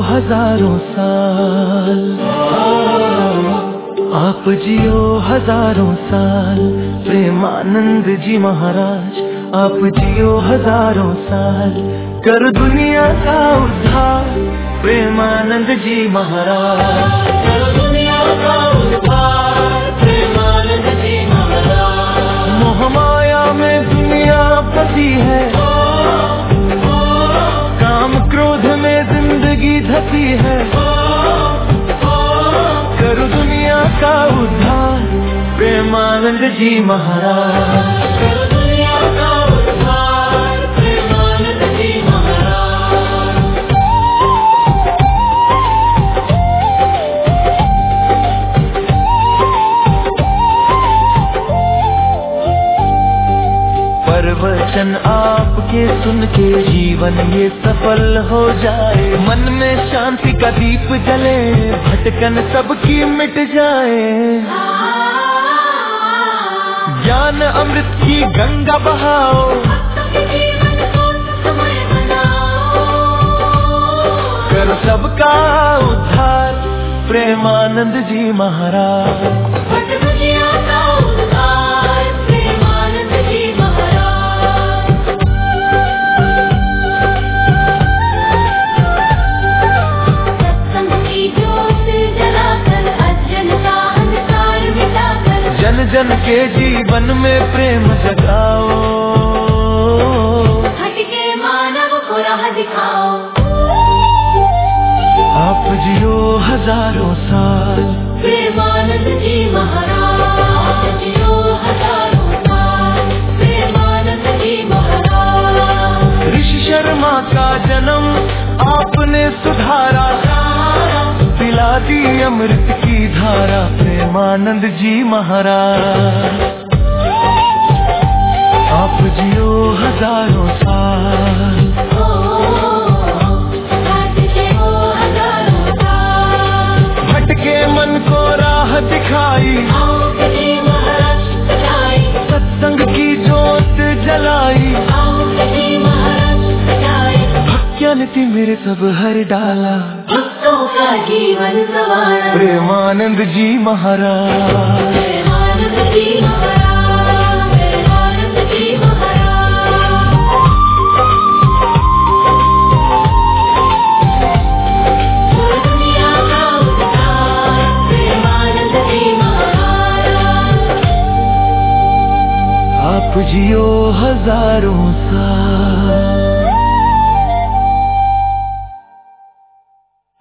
हजारों साल, आप जियो हजारों साल। प्रेमानंद जी महाराज आप जियो हजारों साल, कर दुनिया का उद्धार। प्रेमानंद जी महाराज कर दुनिया का उद्धार। प्रेमानंद जी महाराज। मोह माया में दुनिया फंसी है, काम क्रोध में जिंदगी धसी है, कर दुनिया का उद्धार। प्रेमानंद जी महाराज कर दुनिया का उद्धार। प्रेमानंद जी महाराज। प्रवचन आपके सुन के जीवन ये सफल हो जाए, मन में शांति का दीप जले, भटकन सबकी मिट जाए। ज्ञान अमृत की गंगा बहाओ, कर सबका उद्धार। प्रेमानंद जी महाराज जन जन के जीवन में प्रेम जगाओ, हटके मानव को राह दिखाओ। आप जियो हजारों साल। प्रेमानंद जी महाराज आप जियो हजारों साल। प्रेमानंद जी महाराज। ऋषि शर्मा का जन्म आपने सुधारा, पिला दी अमृत की धारा। प्रेमानंद जी महाराज आप जियो हजारों साल। भटके मन को राह दिखाई, सत्संग की जोत जलाई, भक्ति मेरे सब हर डाला, भक्तों का जीवन संवारा। प्रेमानंद जी महाराज प्रेमानंद जी महाराज। प्रेमानंद जी महाराज। दुनिया का उद्धार। प्रेमानंद जी महाराज आप जियो हजारों साल।